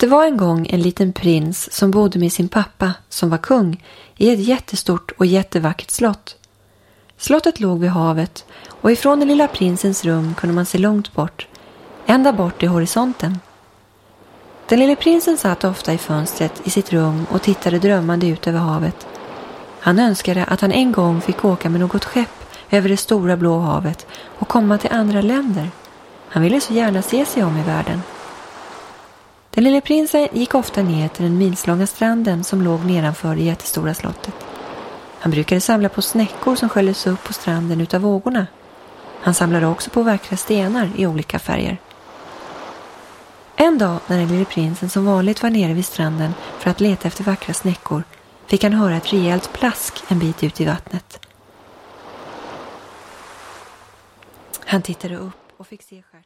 Det var en gång en liten prins som bodde med sin pappa som var kung i ett jättestort och jättevackert slott. Slottet låg vid havet och ifrån den lilla prinsens rum kunde man se långt bort, ända bort i horisonten. Den lille prinsen satt ofta i fönstret i sitt rum och tittade drömmande ut över havet. Han önskade att han en gång fick åka med något skepp över det stora blå havet och komma till andra länder. Han ville så gärna se sig om i världen. Den lille prinsen gick ofta ner till den milslånga stranden som låg nedanför det jättestora slottet. Han brukade samla på snäckor som sköljdes upp på stranden utav vågorna. Han samlade också på vackra stenar i olika färger. En dag när den lille prinsen som vanligt var nere vid stranden för att leta efter vackra snäckor fick han höra ett rejält plask en bit ut i vattnet. Han tittade upp och fick se stjärten.